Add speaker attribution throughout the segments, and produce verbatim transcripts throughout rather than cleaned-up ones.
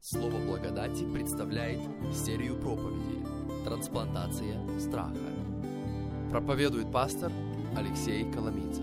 Speaker 1: Слово благодати представляет серию проповедей «Трансплантация страха». Проповедует пастор Алексей Коломийцев.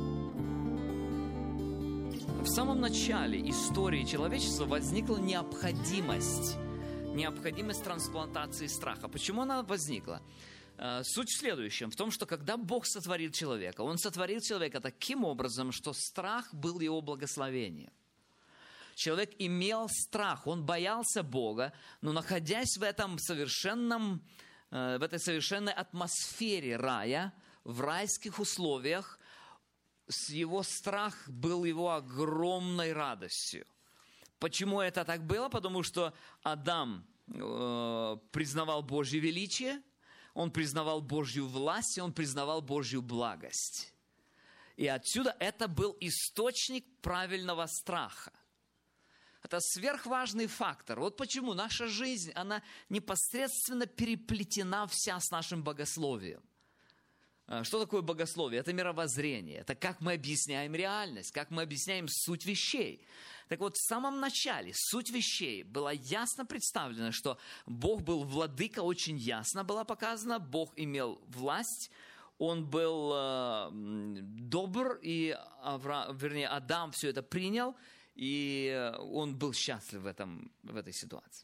Speaker 2: В самом начале истории человечества возникла необходимость, необходимость трансплантации страха. Почему она возникла? Суть в следующем, в том, что когда Бог сотворил человека, Он сотворил человека таким образом, что страх был его благословением. Человек имел страх, он боялся Бога, но находясь в этом совершенном, в этой совершенной атмосфере рая, в райских условиях, его страх был его огромной радостью. Почему это так было? Потому что Адам э, признавал Божье величие, он признавал Божью власть, и он признавал Божью благость. И отсюда это был источник правильного страха. Это сверхважный фактор. Вот почему наша жизнь, она непосредственно переплетена вся с нашим богословием. Что такое богословие? Это мировоззрение. Это как мы объясняем реальность, как мы объясняем суть вещей. Так вот, в самом начале суть вещей была ясно представлена, что Бог был владыка, очень ясно было показано. Бог имел власть, Он был э, добр, и Авра... вернее, Адам все это принял, и он был счастлив в, этом, в этой ситуации.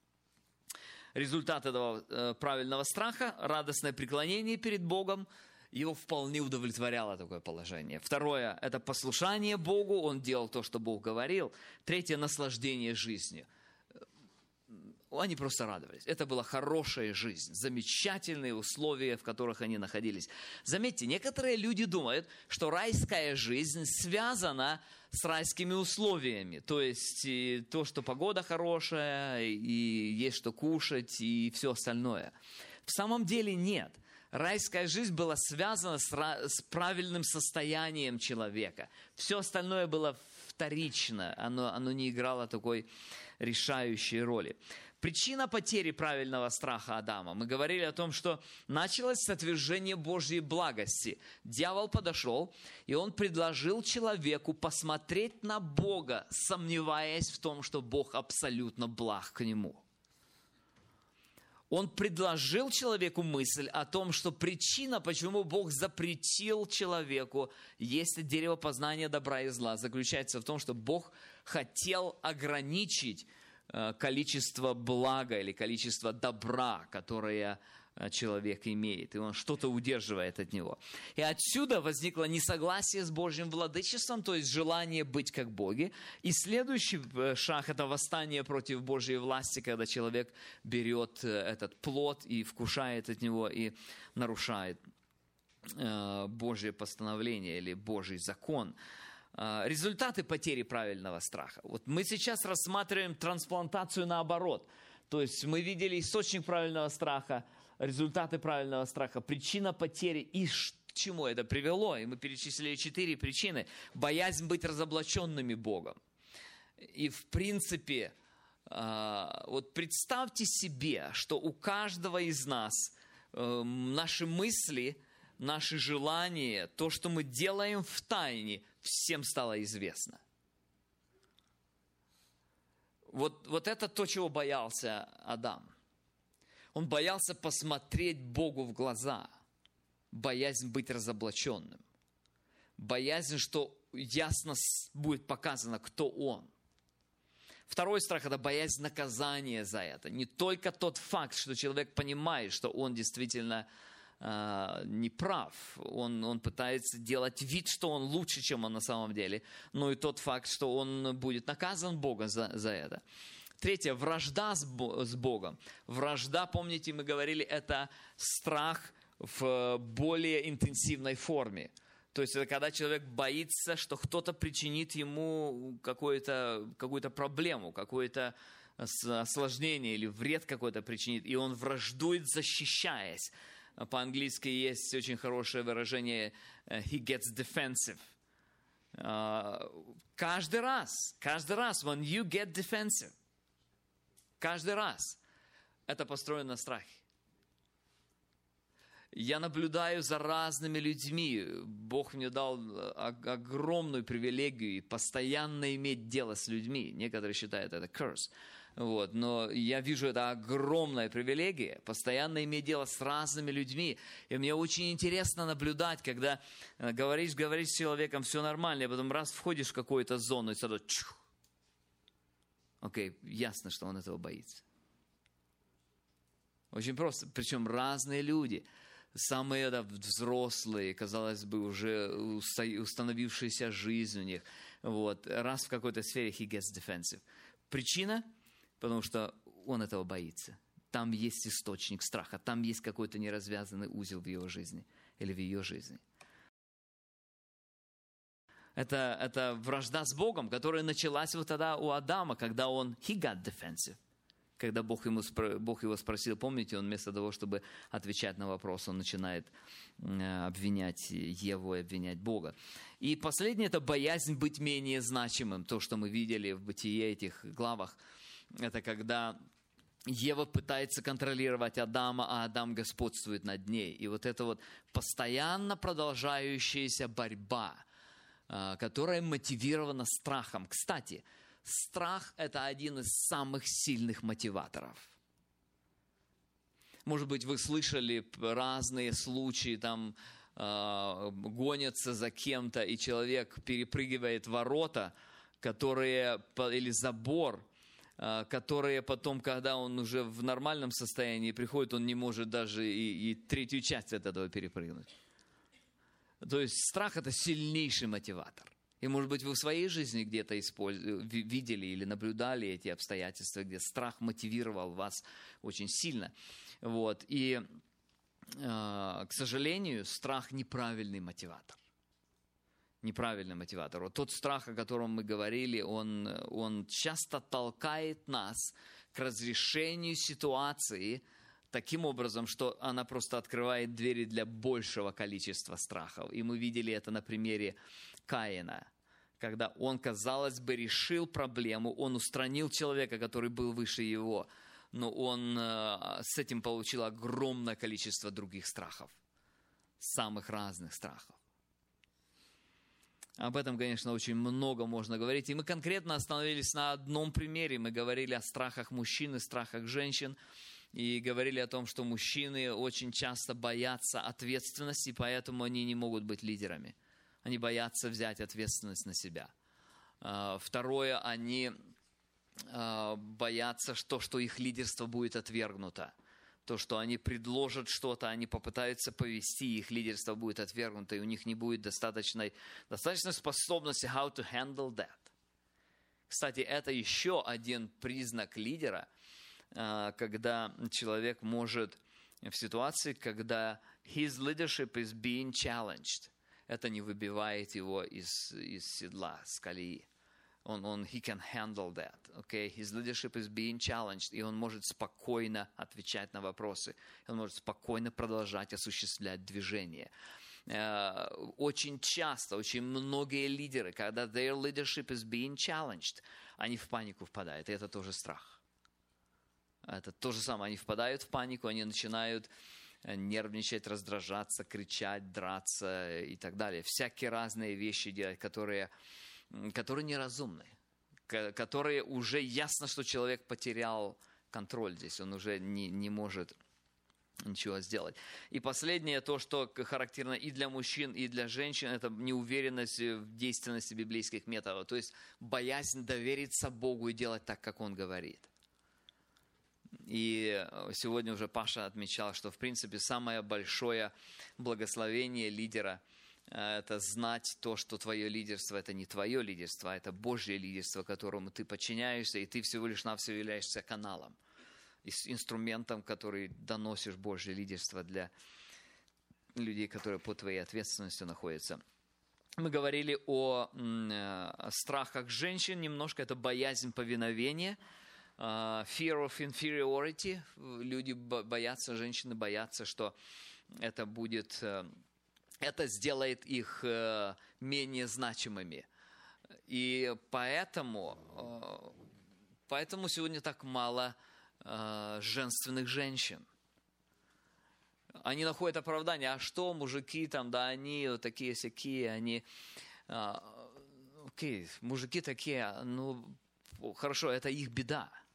Speaker 2: Результат этого э, правильного страха, радостное преклонение перед Богом, его вполне удовлетворяло такое положение. Второе – это послушание Богу, он делал то, что Бог говорил. Третье – наслаждение жизнью. Они просто радовались. Это была хорошая жизнь, замечательные условия, в которых они находились. Заметьте, некоторые люди думают, что райская жизнь связана с райскими условиями. То есть и то, что погода хорошая, и есть что кушать, и все остальное. В самом деле нет. Райская жизнь была связана с, с правильным состоянием человека. Все остальное было вторично, оно, оно не играло такой решающей роли. Причина потери правильного страха Адама. Мы говорили о том, что началось с отвержения Божьей благости. Дьявол подошел, и он предложил человеку посмотреть на Бога, сомневаясь в том, что Бог абсолютно благ к нему. Он предложил человеку мысль о том, что причина, почему Бог запретил человеку есть дерево познания добра и зла, заключается в том, что Бог хотел ограничить количество блага или количество добра, которое человек имеет, и он что-то удерживает от него. И отсюда возникло несогласие с Божьим владычеством, то есть желание быть как боги. И следующий шаг – это восстание против Божьей власти, когда человек берет этот плод и вкушает от него, и нарушает Божье постановление или Божий закон. Результаты потери правильного страха. Вот мы сейчас рассматриваем трансплантацию наоборот. То есть мы видели источник правильного страха, результаты правильного страха, причина потери и к чему это привело. И мы перечислили четыре причины. Боязнь быть разоблаченными Богом. И в принципе, вот представьте себе, что у каждого из нас наши мысли, наши желания, то, что мы делаем в тайне, всем стало известно. Вот, вот это то, чего боялся Адам. Он боялся посмотреть Богу в глаза. Боязнь быть разоблаченным. Боязнь, что ясно будет показано, кто он. Второй страх – это боязнь наказания за это. Не только тот факт, что человек понимает, что он действительно э, не прав. Он, он пытается делать вид, что он лучше, чем он на самом деле. Но и тот факт, что он будет наказан Богом за, за это. Третье – вражда с Богом. Вражда, помните, мы говорили, это страх в более интенсивной форме. То есть это когда человек боится, что кто-то причинит ему какую-то, какую-то проблему, какое-то осложнение или вред какой-то причинит, и он враждует, защищаясь. По-английски есть очень хорошее выражение «he gets defensive». Каждый раз, каждый раз, when you get defensive, каждый раз это построено на страхе. Я наблюдаю за разными людьми. Бог мне дал огромную привилегию постоянно иметь дело с людьми. Некоторые считают это curse. Вот. Но я вижу, это огромная привилегия, постоянно иметь дело с разными людьми. И мне очень интересно наблюдать, когда говоришь, говоришь с человеком, все нормально, а потом раз входишь в какую-то зону, и сразу чух. Окей, ясно, что он этого боится. Очень просто. Причем разные люди. Самые да, взрослые, казалось бы, уже установившаяся жизнь у них. Вот. Раз в какой-то сфере he gets defensive. Причина? Потому что он этого боится. Там есть источник страха. Там есть какой-то неразвязанный узел в его жизни или в ее жизни. Это, это вражда с Богом, которая началась вот тогда у Адама, когда он he got defensive. Когда Бог, ему, Бог его спросил, помните, он вместо того, чтобы отвечать на вопрос, он начинает обвинять Еву и обвинять Бога. И последнее – это боязнь быть менее значимым. То, что мы видели в Бытие этих главах, это когда Ева пытается контролировать Адама, а Адам господствует над ней. И вот это вот постоянно продолжающаяся борьба, которая мотивирована страхом. Кстати, страх – это один из самых сильных мотиваторов. Может быть, вы слышали разные случаи, там э, гонятся за кем-то, и человек перепрыгивает ворота, которые, или забор, э, которые потом, когда он уже в нормальном состоянии приходит, он не может даже и, и третью часть от этого перепрыгнуть. То есть страх – это сильнейший мотиватор. И, может быть, вы в своей жизни где-то видели или наблюдали эти обстоятельства, где страх мотивировал вас очень сильно. Вот. И, э, к сожалению, страх – неправильный мотиватор. Неправильный мотиватор. Вот тот страх, о котором мы говорили, он, он часто толкает нас к разрешению ситуации таким образом, что она просто открывает двери для большего количества страхов. И мы видели это на примере Каина. Когда он, казалось бы, решил проблему, он устранил человека, который был выше его, но он э, с этим получил огромное количество других страхов, самых разных страхов. Об этом, конечно, очень много можно говорить. И мы конкретно остановились на одном примере. Мы говорили о страхах мужчин и страхах женщин. И говорили о том, что мужчины очень часто боятся ответственности, поэтому они не могут быть лидерами. Они боятся взять ответственность на себя. Второе, они боятся, что, что их лидерство будет отвергнуто. То, что они предложат что-то, они попытаются повести, их лидерство будет отвергнуто, и у них не будет достаточной, достаточной способности how to handle that. Кстати, это еще один признак лидера, когда человек может в ситуации, когда his leadership is being challenged, это не выбивает его из, из седла, с колеи. Он, он, he can handle that, okay? His leadership is being challenged, и он может спокойно отвечать на вопросы, он может спокойно продолжать осуществлять движение. Очень часто, очень многие лидеры, когда their leadership is being challenged, они в панику впадают, и это тоже страх. Это то же самое, они впадают в панику, они начинают нервничать, раздражаться, кричать, драться и так далее. Всякие разные вещи делать, которые, которые неразумны, которые уже ясно, что человек потерял контроль здесь, он уже не, не может ничего сделать. И последнее, то, что характерно и для мужчин, и для женщин, это неуверенность в действенности библейских методов, то есть боязнь довериться Богу и делать так, как Он говорит. И сегодня уже Паша отмечал, что, в принципе, самое большое благословение лидера – это знать то, что твое лидерство – это не твое лидерство, а это Божье лидерство, которому ты подчиняешься, и ты всего лишь навсего являешься каналом, инструментом, который доносишь Божье лидерство для людей, которые под твоей ответственностью находятся. Мы говорили о, о страхах женщин немножко, это боязнь повиновения, Uh, fear of inferiority. Люди боятся, женщины боятся, что это будет, uh, это сделает их uh, менее значимыми. И поэтому, uh, поэтому сегодня так мало uh, женственных женщин. Они находят оправдание. А что, мужики там, да, они вот такие-сякие, они... Uh, окей, мужики такие, ну, хорошо, это их беда.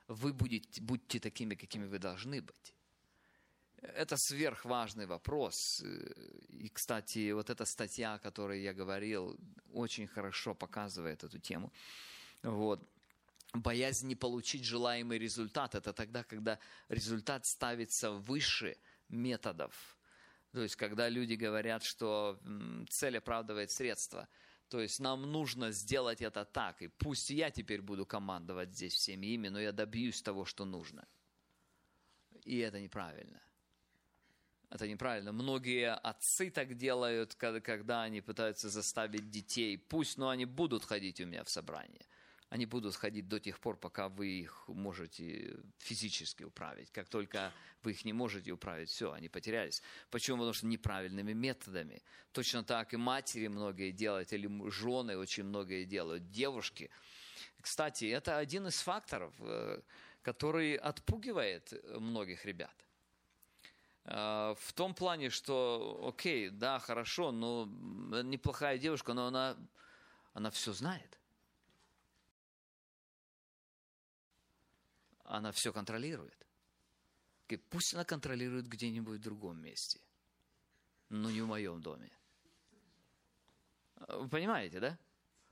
Speaker 2: вы будете, будьте такими, какими вы должны быть. Это сверхважный вопрос. И, кстати, вот эта статья, о которой я говорил, очень хорошо показывает эту тему. Вот. Боязнь не получить желаемый результат – это тогда, когда результат ставится выше методов. То есть, когда люди говорят, что цель оправдывает средства. То есть, нам нужно сделать это так, и пусть я теперь буду командовать здесь всеми ими, но я добьюсь того, что нужно. И это неправильно. Это неправильно. Многие отцы так делают, когда они пытаются заставить детей. Пусть, но они будут ходить у меня в собрание. Они будут ходить до тех пор, пока вы их можете физически управить. Как только вы их не можете управить, все, они потерялись. Почему? Потому что неправильными методами. Точно так и матери многие делают, или жены очень многие делают, девушки. Кстати, это один из факторов, который отпугивает многих ребят. В том плане, что, окей, да, хорошо, но неплохая девушка, но она, она все знает. Она все контролирует. Пусть она контролирует где-нибудь в другом месте, но не в моем доме. Вы понимаете, да?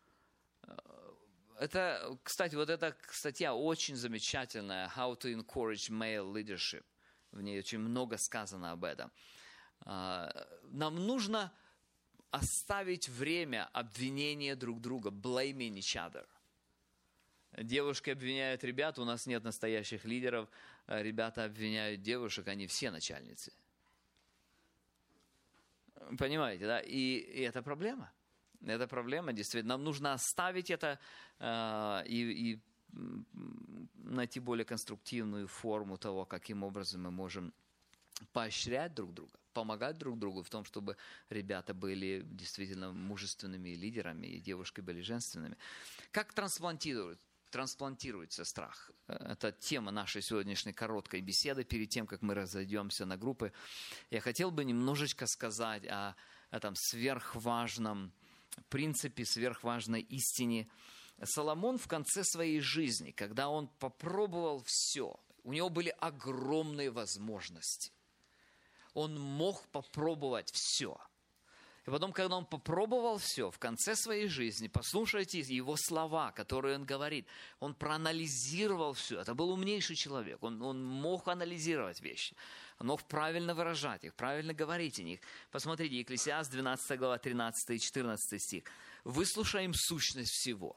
Speaker 2: Это, кстати, вот эта статья очень замечательная, How to Encourage Male Leadership. В ней очень много сказано об этом. Нам нужно оставить время обвинения друг друга, blaming each other. Девушки обвиняют ребят, у нас нет настоящих лидеров. Ребята обвиняют девушек, они все начальницы. Понимаете, да? И, и это проблема. Это проблема, действительно. Нам нужно оставить это э, и, и найти более конструктивную форму того, каким образом мы можем поощрять друг друга, помогать друг другу в том, чтобы ребята были действительно мужественными лидерами, и девушки были женственными. Как трансплантируют? Трансплантируется страх. Это тема нашей сегодняшней короткой беседы. Перед тем, как мы разойдемся на группы, я хотел бы немножечко сказать о этом сверхважном принципе, сверхважной истине. Соломон в конце своей жизни, когда он попробовал все, у него были огромные возможности. Он мог попробовать все. И потом, когда он попробовал все, в конце своей жизни, послушайте его слова, которые он говорит. Он проанализировал все. Это был умнейший человек. Он, он мог анализировать вещи. Он мог правильно выражать их, правильно говорить о них. Посмотрите, Екклесиаст, двенадцатая глава, тринадцатый и четырнадцатый стих. «Выслушаем сущность всего.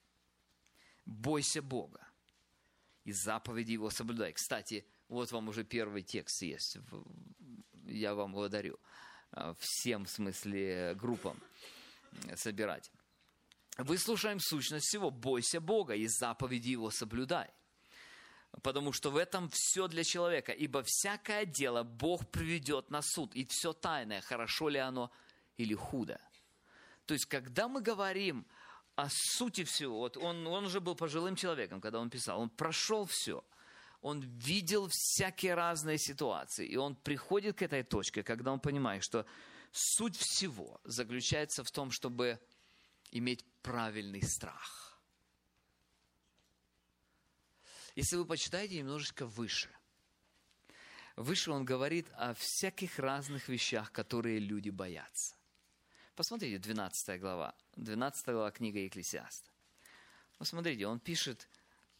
Speaker 2: Бойся Бога и заповеди Его соблюдай». Кстати, вот вам уже первый текст есть. Я вам благодарю. Всем, в смысле, группам собирать. Выслушаем сущность всего. Бойся Бога и заповеди Его соблюдай. Потому что в этом все для человека. Ибо всякое дело Бог приведет на суд. И все тайное, хорошо ли оно или худо. То есть, когда мы говорим о сути всего, вот он, он уже был пожилым человеком, когда он писал, он прошел все. Он видел всякие разные ситуации, и он приходит к этой точке, когда он понимает, что суть всего заключается в том, чтобы иметь правильный страх. Если вы почитаете немножечко выше, выше он говорит о всяких разных вещах, которые люди боятся. Посмотрите, двенадцатая глава, двенадцатая глава книга Екклесиаста. Посмотрите, он пишет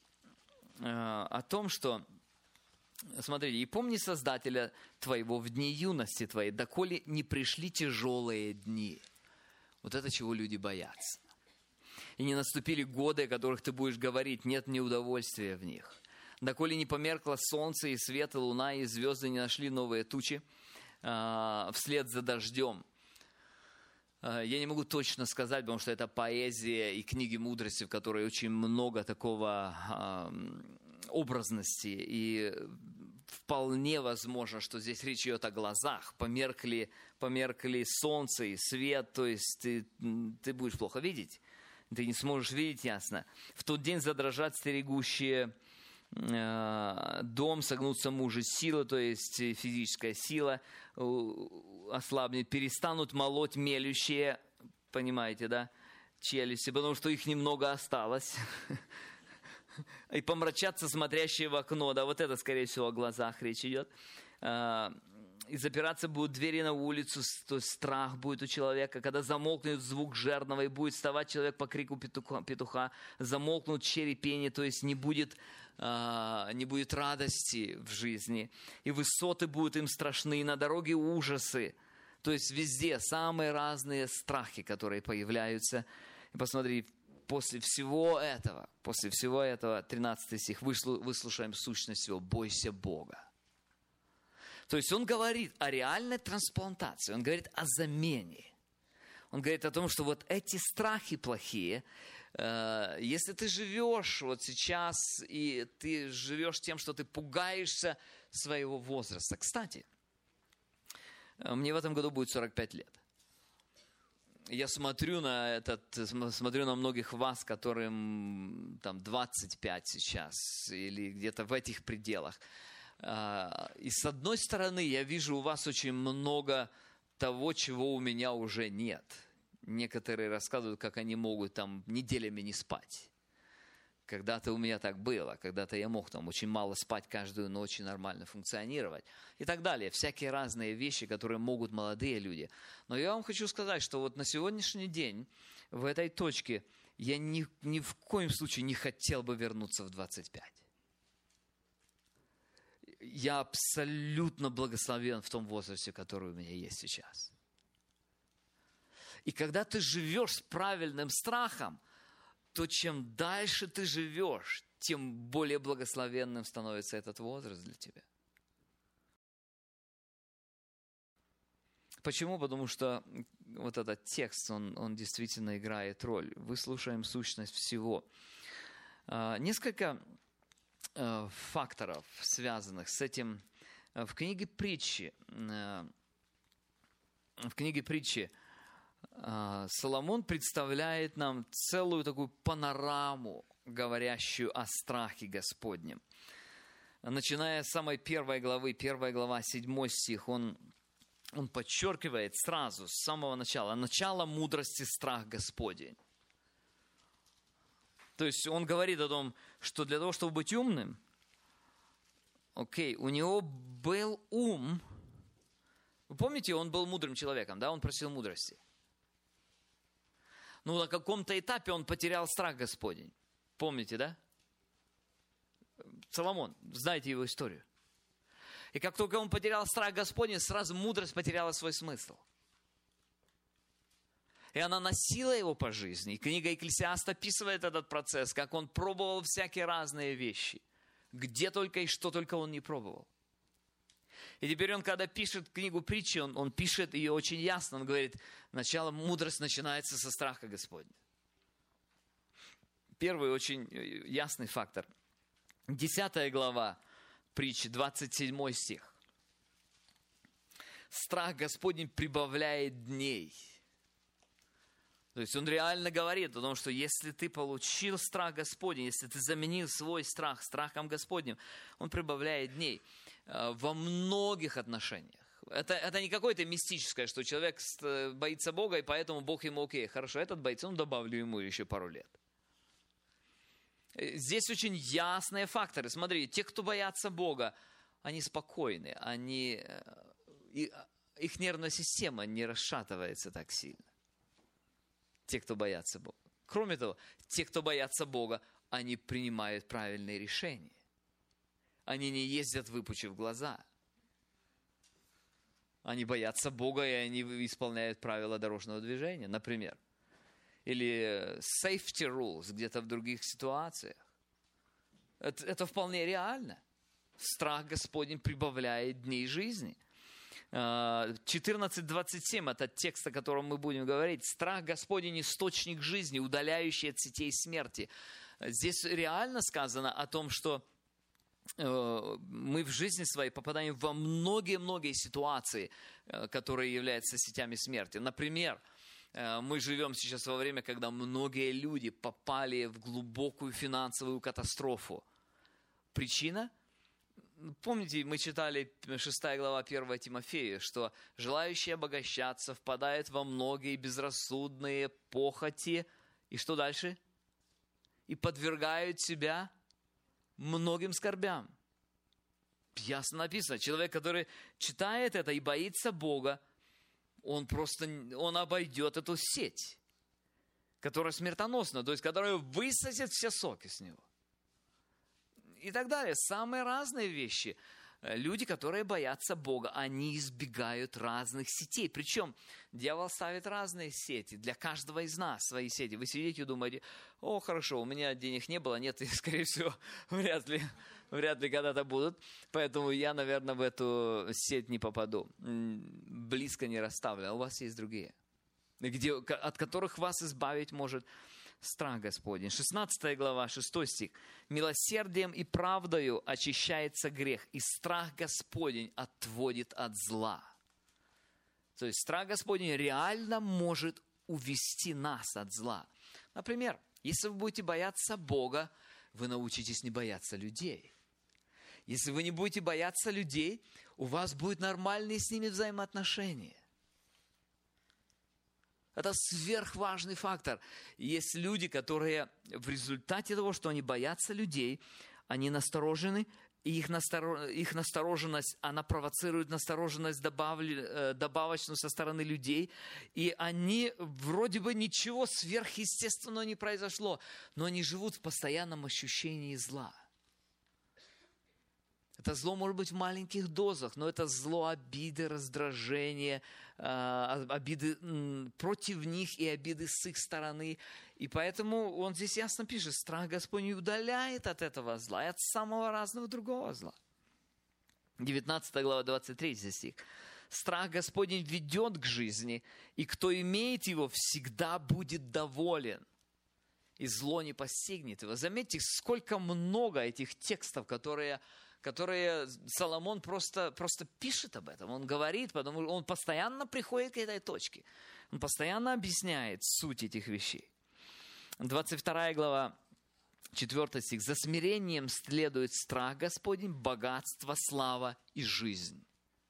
Speaker 2: о том, что, смотрите, «И помни Создателя твоего в дни юности твоей, доколе не пришли тяжелые дни». Вот это чего люди боятся. «И не наступили годы, о которых ты будешь говорить, нет мне удовольствия в них. Доколе не померкло солнце, и свет, и луна, и звезды не нашли новые тучи э, вслед за дождем». Я не могу точно сказать, потому что это поэзия и книги мудрости, в которой очень много такого э, образности. И вполне возможно, что здесь речь идет о глазах. Померкли, померкли солнце и свет, то есть ты, ты будешь плохо видеть. Ты не сможешь видеть ясно. В тот день задрожат стерегущие э, дом, согнутся мужи силы, то есть физическая сила ослабнет, перестанут молоть мелющие, понимаете, да, челюсти, потому что их немного осталось. и помрачатся смотрящие в окно. Да, вот это, скорее всего, о глазах речь идет. И запираться будут двери на улицу, то есть страх будет у человека. Когда замолкнет звук жернова, и будет вставать человек по крику петуха, петуха замолкнут чери пения, то есть не будет, а, не будет радости в жизни. И высоты будут им страшны, и на дороге ужасы. То есть везде самые разные страхи, которые появляются. И посмотри, после всего этого, после всего этого, тринадцатый стих, выслушаем сущность его, бойся Бога. То есть он говорит о реальной трансплантации, он говорит о замене. Он говорит о том, что вот эти страхи плохие, э, если ты живешь вот сейчас, и ты живешь тем, что ты пугаешься своего возраста. Кстати, мне в этом году будет сорок пять лет. Я смотрю на этот, смотрю на многих вас, которым там двадцать пять сейчас, или где-то в этих пределах. И с одной стороны, я вижу у вас очень много того, чего у меня уже нет. Некоторые рассказывают, как они могут там неделями не спать. Когда-то у меня так было, когда-то я мог там очень мало спать каждую ночь и нормально функционировать. И так далее. Всякие разные вещи, которые могут молодые люди. Но я вам хочу сказать, что вот на сегодняшний день в этой точке я ни, ни в коем случае не хотел бы вернуться в двадцать пять. Я абсолютно благословен в том возрасте, который у меня есть сейчас. И когда ты живешь с правильным страхом, то чем дальше ты живешь, тем более благословенным становится этот возраст для тебя. Почему? Потому что вот этот текст, он, он действительно играет роль. Выслушаем сущность всего. Несколько факторов, связанных с этим. В книге Притчи, в книге Притчи Соломон представляет нам целую такую панораму, говорящую о страхе Господнем. Начиная с самой первой главы, первая глава, седьмой стих, он, он подчеркивает сразу, с самого начала, начало мудрости страх Господень. То есть он говорит о том, что для того, чтобы быть умным, окей, у него был ум. Вы помните, он был мудрым человеком, да? Он просил мудрости. Но на каком-то этапе он потерял страх Господень. Помните, да? Соломон, знаете его историю. И как только он потерял страх Господень, сразу мудрость потеряла свой смысл. И она носила его по жизни. И книга Екклесиаст описывает этот процесс, как он пробовал всякие разные вещи. Где только и что только он не пробовал. И теперь он, когда пишет книгу Притчи, он, он пишет ее очень ясно. Он говорит, начало мудрости начинается со страха Господня. Первый очень ясный фактор. Десятая глава Притчи, двадцать седьмой стих. Страх Господень прибавляет дней. То есть он реально говорит о том, что если ты получил страх Господень, если ты заменил свой страх страхом Господним, он прибавляет дней во многих отношениях. Это, это не какое-то мистическое, что человек боится Бога, и поэтому Бог ему окей, хорошо, этот боится, ну добавлю ему еще пару лет. Здесь очень ясные факторы. Смотри, те, кто боятся Бога, они спокойны, они, их нервная система не расшатывается так сильно. Те, кто боятся Бога. Кроме того, те, кто боятся Бога, они принимают правильные решения. Они не ездят, выпучив глаза. Они боятся Бога, и они исполняют правила дорожного движения, например. Или safety rules где-то в других ситуациях. Это, это вполне реально. Страх Господень прибавляет дней жизни. четырнадцать двадцать семь, это текст, о котором мы будем говорить. Страх Господень – источник жизни, удаляющий от сетей смерти. Здесь реально сказано о том, что мы в жизни своей попадаем во многие-многие ситуации, которые являются сетями смерти. Например, мы живем сейчас во время, когда многие люди попали в глубокую финансовую катастрофу. Причина? Помните, мы читали шестая глава первого Тимофея, что желающие обогащаться впадают во многие безрассудные похоти. И что дальше? И подвергают себя многим скорбям. Ясно написано. Человек, который читает это и боится Бога, он просто он обойдет эту сеть, которая смертоносна, то есть которая высосет все соки с него. И так далее. Самые разные вещи. Люди, которые боятся Бога, они избегают разных сетей. Причем дьявол ставит разные сети. Для каждого из нас свои сети. Вы сидите и думаете: о, хорошо, у меня денег не было, нет, и, скорее всего, вряд ли, вряд ли когда-то будут. Поэтому я, наверное, в эту сеть не попаду. Близко не расставлю. А у вас есть другие, где, от которых вас избавить может страх Господень. шестнадцатая глава, шестой стих. «Милосердием и правдою очищается грех, и страх Господень отводит от зла». То есть страх Господень реально может увести нас от зла. Например, если вы будете бояться Бога, вы научитесь не бояться людей. Если вы не будете бояться людей, у вас будут нормальные с ними взаимоотношения. Это сверхважный фактор. Есть люди, которые в результате того, что они боятся людей, они насторожены, и их, настор... их настороженность, она провоцирует настороженность добавли... добавочную со стороны людей, и они вроде бы ничего сверхъестественного не произошло, но они живут в постоянном ощущении зла. Это зло может быть в маленьких дозах, но это зло обиды, раздражения, обиды против них и обиды с их стороны. И поэтому он здесь ясно пишет: страх Господень удаляет от этого зла и от самого разного другого зла. девятнадцатая глава, двадцать третий стих. «Страх Господень ведет к жизни, и кто имеет его, всегда будет доволен, и зло не постигнет его». Заметьте, сколько много этих текстов, которые... которые Соломон просто, просто пишет об этом. Он говорит, потому что он постоянно приходит к этой точке. Он постоянно объясняет суть этих вещей. двадцать вторая глава, четвёртый стих. «За смирением следует страх Господень, богатство, слава и жизнь».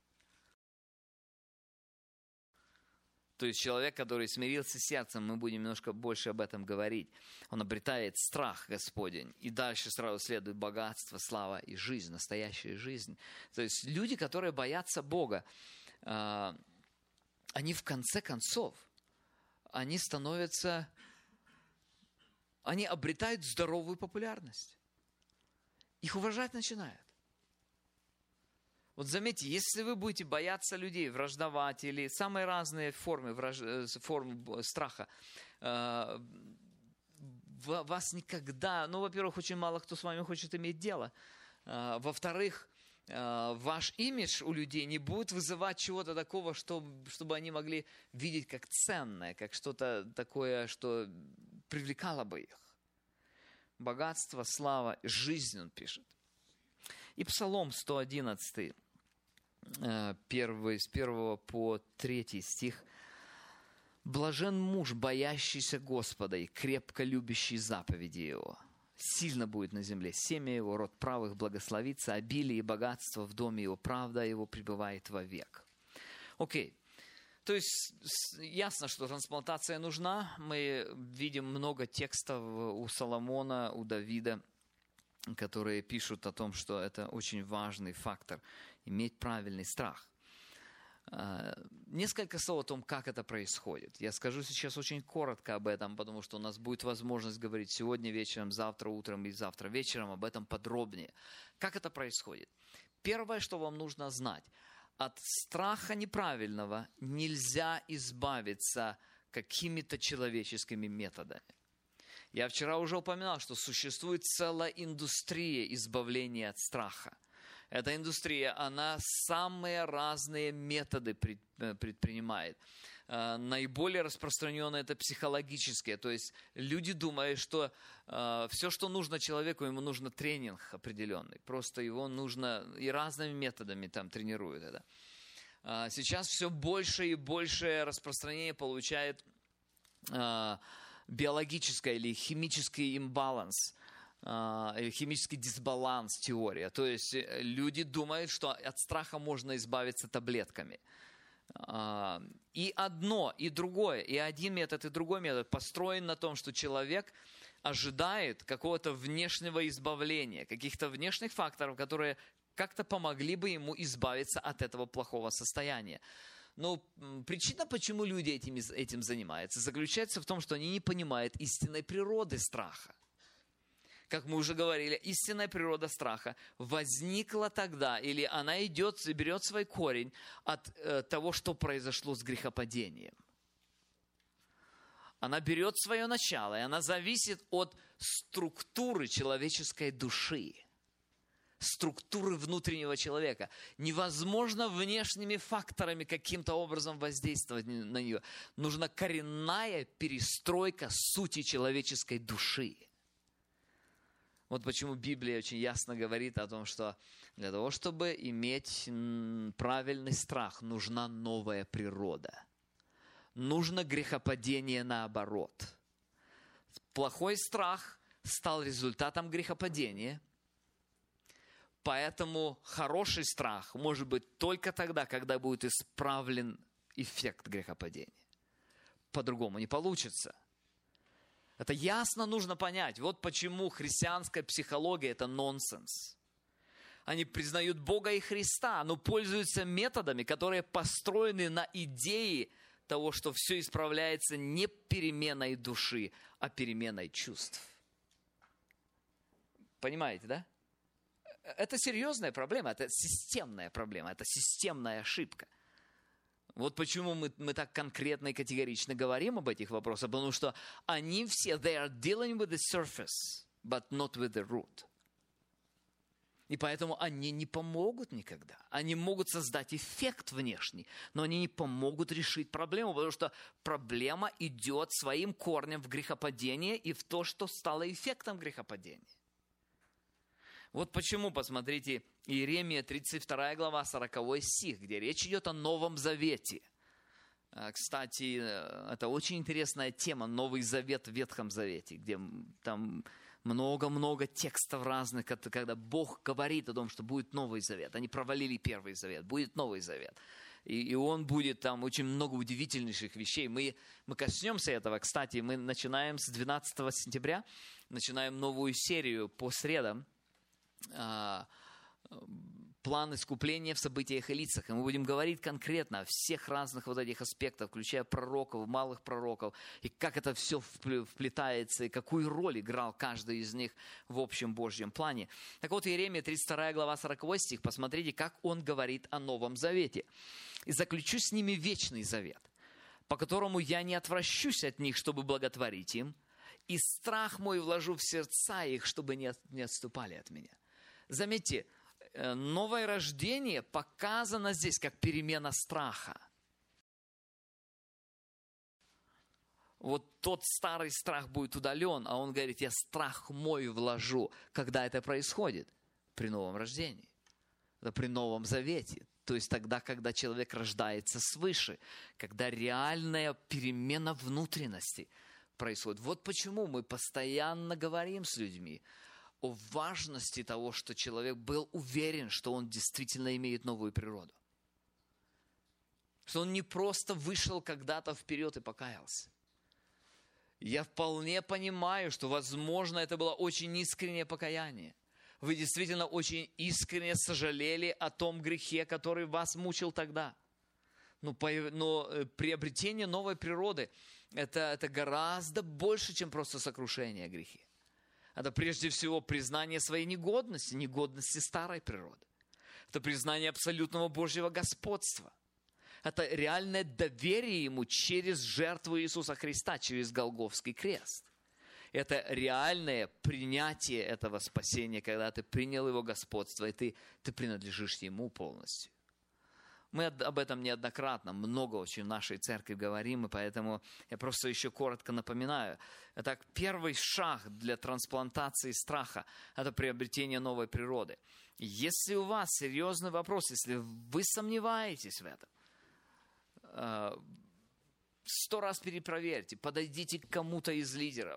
Speaker 2: То есть человек, который смирился сердцем, мы будем немножко больше об этом говорить, он обретает страх Господень. И дальше сразу следует богатство, слава и жизнь, настоящая жизнь. То есть люди, которые боятся Бога, они в конце концов, они становятся, они обретают здоровую популярность. Их уважать начинают. Вот заметьте, если вы будете бояться людей, враждовать или самые разные формы, враж... формы страха, э, вас никогда, ну, во-первых, очень мало кто с вами хочет иметь дело. Э, во-вторых, э, ваш имидж у людей не будет вызывать чего-то такого, что, чтобы они могли видеть как ценное, как что-то такое, что привлекало бы их. Богатство, слава, жизнь, он пишет. И Псалом сто одиннадцатый. Первый, с первого по третий стих. «Блажен муж, боящийся Господа и крепко любящий заповеди Его. Сильно будет на земле семя Его, род правых благословится, обилие и богатство в доме Его, правда Его пребывает вовек». Окей. То есть ясно, что трансплантация нужна. Мы видим много текстов у Соломона, у Давида, которые пишут о том, что это очень важный фактор – иметь правильный страх. Несколько слов о том, как это происходит. Я скажу сейчас очень коротко об этом, потому что у нас будет возможность говорить сегодня вечером, завтра утром и завтра вечером об этом подробнее. Как это происходит? Первое, что вам нужно знать. От страха неправильного нельзя избавиться какими-то человеческими методами. Я вчера уже упоминал, что существует целая индустрия избавления от страха. Эта индустрия, она самые разные методы предпринимает. Наиболее распространенные это психологические. То есть люди думают, что все, что нужно человеку, ему нужно тренинг определенный. Просто его нужно и разными методами там тренируют это. Сейчас все больше и больше распространение получает биологическое или химический имбаланс, или химический дисбаланс теория. То есть люди думают, что от страха можно избавиться таблетками. И одно, и другое, и один метод, и другой метод построен на том, что человек ожидает какого-то внешнего избавления, каких-то внешних факторов, которые как-то помогли бы ему избавиться от этого плохого состояния. Но причина, почему люди этим, этим занимаются, заключается в том, что они не понимают истинной природы страха. Как мы уже говорили, истинная природа страха возникла тогда, или она идет, берет свой корень от э, того, что произошло с грехопадением. Она берет свое начало, и она зависит от структуры человеческой души, структуры внутреннего человека. Невозможно внешними факторами каким-то образом воздействовать на нее. Нужна коренная перестройка сути человеческой души. Вот почему Библия очень ясно говорит о том, что для того, чтобы иметь правильный страх, нужна новая природа. Нужно грехопадение наоборот. Плохой страх стал результатом грехопадения, поэтому хороший страх может быть только тогда, когда будет исправлен эффект грехопадения. По-другому не получится. Это ясно нужно понять. Вот почему христианская психология – это нонсенс. Они признают Бога и Христа, но пользуются методами, которые построены на идее того, что все исправляется не переменой души, а переменой чувств. Понимаете, да? Это серьезная проблема, это системная проблема, это системная ошибка. Вот почему мы, мы так конкретно и категорично говорим об этих вопросах, потому что они все, they are dealing with the surface, but not with the root. И поэтому они не помогут никогда. Они могут создать эффект внешний, но они не помогут решить проблему, потому что проблема идет своим корнем в грехопадение и в то, что стало эффектом грехопадения. Вот почему, посмотрите, Иеремия тридцать вторая глава, сороковой стих, где речь идет о Новом Завете. Кстати, это очень интересная тема, Новый Завет в Ветхом Завете, где там много-много текстов разных, когда Бог говорит о том, что будет Новый Завет. Они провалили Первый Завет, будет Новый Завет. И, и он будет там очень много удивительнейших вещей. Мы, мы коснемся этого. Кстати, мы начинаем с двенадцатого сентября, начинаем новую серию по средам. План искупления в событиях и лицах. И мы будем говорить конкретно о всех разных вот этих аспектах, включая пророков, малых пророков, и как это все вплетается, и какую роль играл каждый из них в общем Божьем плане. Так вот, Иеремия тридцать вторая глава, сороковой стих, посмотрите, как он говорит о Новом Завете. «И заключу с ними вечный завет, по которому я не отвращусь от них, чтобы благотворить им, и страх мой вложу в сердца их, чтобы не, от, не отступали от меня». Заметьте, новое рождение показано здесь как перемена страха. Вот тот старый страх будет удален, а он говорит, я страх мой вложу. Когда это происходит? При новом рождении. Это при Новом Завете. То есть тогда, когда человек рождается свыше, когда реальная перемена внутренности происходит. Вот почему мы постоянно говорим с людьми о важности того, что человек был уверен, что он действительно имеет новую природу. Что он не просто вышел когда-то вперед и покаялся. Я вполне понимаю, что, возможно, это было очень искреннее покаяние. Вы действительно очень искренне сожалели о том грехе, который вас мучил тогда. Но, но приобретение новой природы это, – это гораздо больше, чем просто сокрушение о грехе. Это прежде всего признание своей негодности, негодности старой природы. Это признание абсолютного Божьего господства. Это реальное доверие Ему через жертву Иисуса Христа, через Голгофский крест. Это реальное принятие этого спасения, когда ты принял Его господство, и ты, ты принадлежишь Ему полностью. Мы об этом неоднократно, много очень в нашей церкви говорим, и поэтому я просто еще коротко напоминаю. Итак, первый шаг для трансплантации страха – это приобретение новой природы. Если у вас серьезный вопрос, если вы сомневаетесь в этом, сто раз перепроверьте, подойдите к кому-то из лидеров,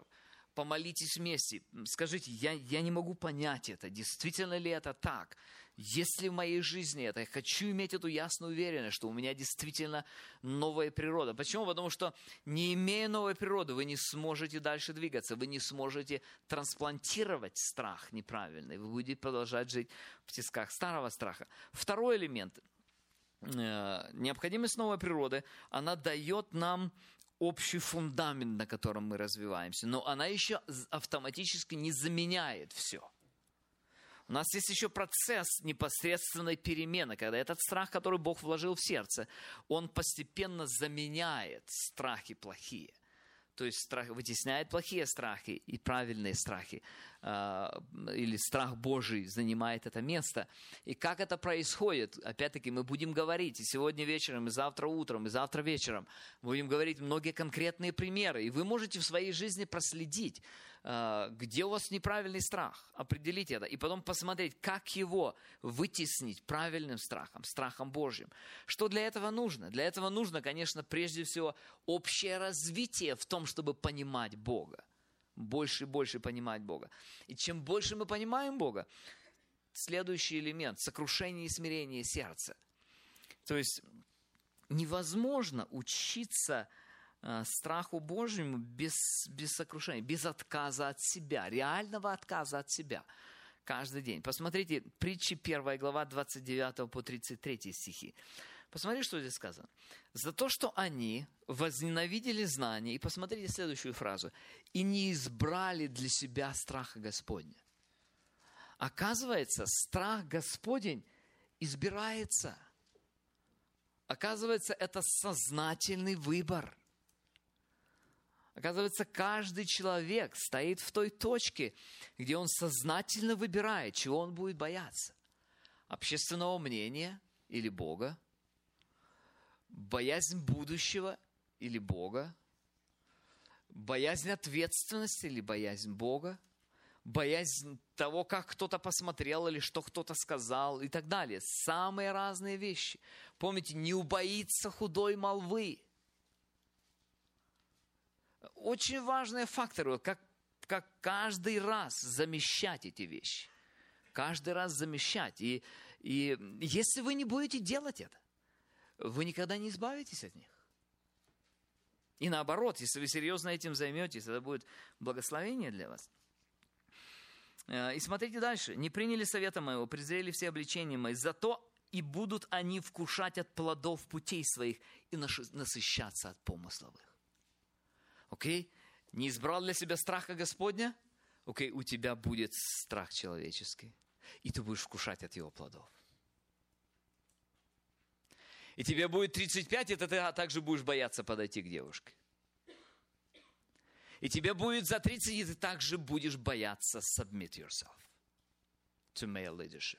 Speaker 2: Помолитесь вместе. Скажите, я, я не могу понять это. Действительно ли это так? Есть ли в моей жизни это? Я хочу иметь эту ясную уверенность, что у меня действительно новая природа. Почему? Потому что, не имея новой природы, вы не сможете дальше двигаться. Вы не сможете трансплантировать страх неправильный. Вы будете продолжать жить в тисках старого страха. Второй элемент. Необходимость новой природы, она дает нам общий фундамент, на котором мы развиваемся, но она еще автоматически не заменяет все. У нас есть еще процесс непосредственной перемены, когда этот страх, который Бог вложил в сердце, он постепенно заменяет страхи плохие. То есть страх вытесняет плохие страхи и правильные страхи. Или страх Божий занимает это место. И как это происходит? Опять-таки мы будем говорить и сегодня вечером, и завтра утром, и завтра вечером. Будем говорить многие конкретные примеры. И вы можете в своей жизни проследить, где у вас неправильный страх. Определить это. И потом посмотреть, как его вытеснить правильным страхом, страхом Божьим. Что для этого нужно? Для этого нужно, конечно, прежде всего общее развитие в том, чтобы понимать Бога. Больше и больше понимать Бога. И чем больше мы понимаем Бога, следующий элемент – сокрушение и смирение сердца. То есть невозможно учиться э, страху Божьему без, без сокрушения, без отказа от себя, реального отказа от себя каждый день. Посмотрите, притчи первая глава, двадцать девятый по тридцать третий стихи. Посмотрите, что здесь сказано. «За то, что они возненавидели знание», и посмотрите следующую фразу, «и не избрали для себя страха Господня». Оказывается, страх Господень избирается. Оказывается, это сознательный выбор. Оказывается, каждый человек стоит в той точке, где он сознательно выбирает, чего он будет бояться. Общественного мнения или Бога, боязнь будущего или Бога, боязнь ответственности или боязнь Бога, боязнь того, как кто-то посмотрел или что кто-то сказал и так далее. Самые разные вещи. Помните, не убоится худой молвы. Очень важные факторы, как, как каждый раз замещать эти вещи. Каждый раз замещать. И, и если вы не будете делать это, вы никогда не избавитесь от них. И наоборот, если вы серьезно этим займетесь, это будет благословение для вас. И смотрите дальше. «Не приняли совета моего, презрели все обличения мои, зато и будут они вкушать от плодов путей своих и насыщаться от помыслов их». Окей? Не избрал для себя страха Господня? Окей, у тебя будет страх человеческий, и ты будешь вкушать от его плодов. И тебе будет тридцать пять, это ты также будешь бояться подойти к девушке. И тебе будет за тридцать, и ты также будешь бояться submit yourself to male leadership.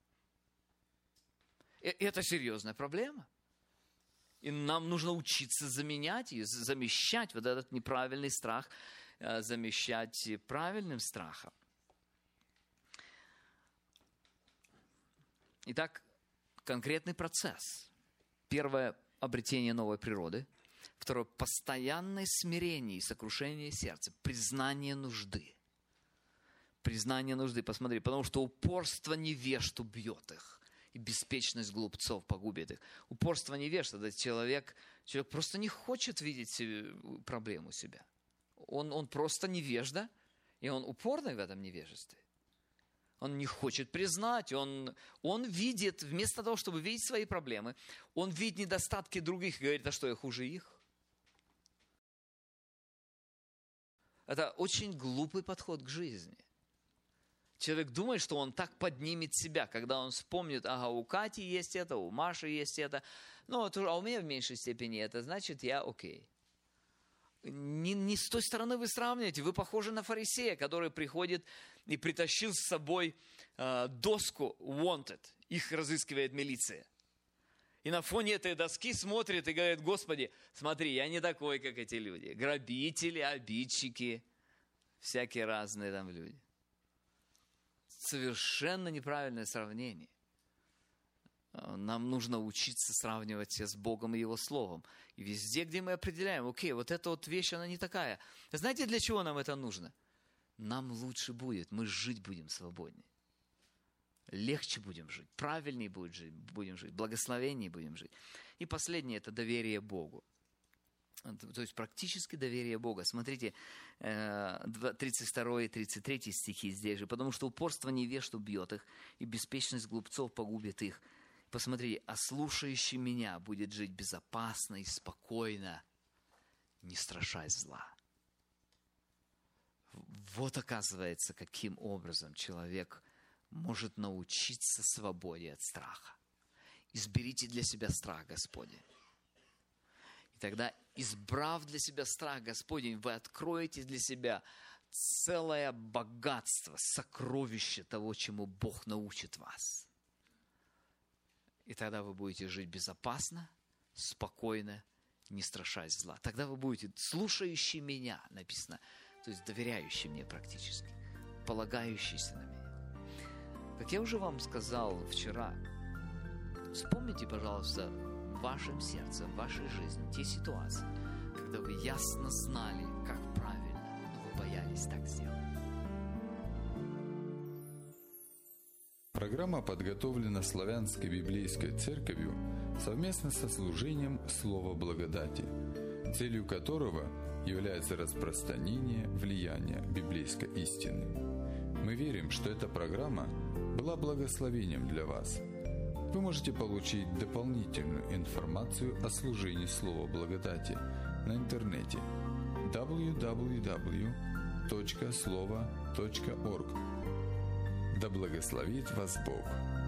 Speaker 2: И это серьезная проблема. И нам нужно учиться заменять ее, замещать вот этот неправильный страх, замещать правильным страхом. Итак, конкретный процесс. Первое – обретение новой природы. Второе – постоянное смирение и сокрушение сердца, признание нужды. Признание нужды, посмотри, потому что упорство невежд убьет их, и беспечность глупцов погубит их. Упорство невежд – это человек, человек просто не хочет видеть себе, проблему себя. Он, он просто невежда, и он упорный в этом невежестве. Он не хочет признать, он, он видит, вместо того, чтобы видеть свои проблемы, он видит недостатки других и говорит, а что, я хуже их? Это очень глупый подход к жизни. Человек думает, что он так поднимет себя, когда он вспомнит, ага, у Кати есть это, у Маши есть это, ну, а у меня в меньшей степени это, значит, я окей. Не, не с той стороны вы сравниваете. Вы похожи на фарисея, который приходит и притащил с собой э, доску wanted. Их разыскивает милиция. И на фоне этой доски смотрит и говорит, Господи, смотри, я не такой, как эти люди. Грабители, обидчики, всякие разные там люди. Совершенно неправильное сравнение. Нам нужно учиться сравнивать себя с Богом и Его Словом. И везде, где мы определяем, окей, вот эта вот вещь, она не такая. Знаете, для чего нам это нужно? нам лучше будет, мы жить будем свободнее. Легче будем жить, правильнее будет жить, будем жить, благословеннее будем жить. И последнее – это доверие Богу. То есть практически доверие Бога. Смотрите, тридцать второй и тридцать третий стихи здесь же. «Потому что упорство невежд убьет их, и беспечность глупцов погубит их. Посмотрите, а слушающий меня будет жить безопасно и спокойно, не страшась зла». Вот оказывается, каким образом человек может научиться свободе от страха. Изберите для себя страх Господень. И тогда, избрав для себя страх Господень, вы откроете для себя целое богатство, сокровище того, чему Бог научит вас. И тогда вы будете жить безопасно, спокойно, не страшась зла. Тогда вы будете слушающий меня, написано, то есть доверяющий мне практически, полагающийся на меня. Как я уже вам сказал вчера, вспомните, пожалуйста, в вашем сердце, в вашей жизни те ситуации, когда вы ясно знали, как правильно, но вы боялись так сделать.
Speaker 3: Программа подготовлена Славянской библейской церковью совместно со служением Слова Благодати, целью которого является распространение влияния библейской истины. Мы верим, что эта программа была благословением для вас. Вы можете получить дополнительную информацию о служении Слова Благодати на интернете дабл ю дабл ю дабл ю точка слова точка орг. Да благословит вас Бог!